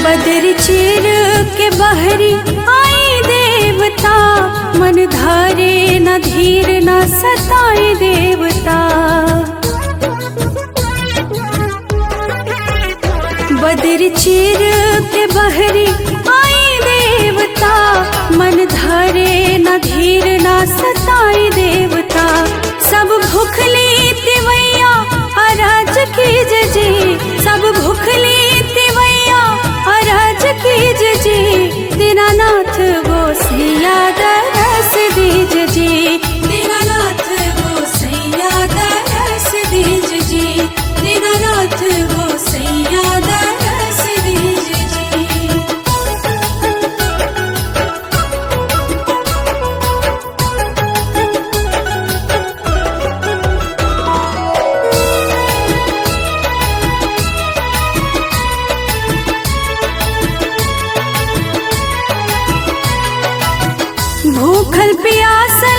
बदर चीर के बहरी आई देवता, मन धारे न धीर न सताई देवता। बदर चीर के बहरी आई देवता, मन धारे न धीर न सताई देवता। सब भूखली तिवैया अरज कीज जी, सब भूखली तिवैया अरज कीज जी। दीनानाथ गोसैया दरस दीज जी, दीनानाथ गोसैया दरस दीज जी, दीनानाथ गोसैया दरस दीज जी। भूखल प्यासल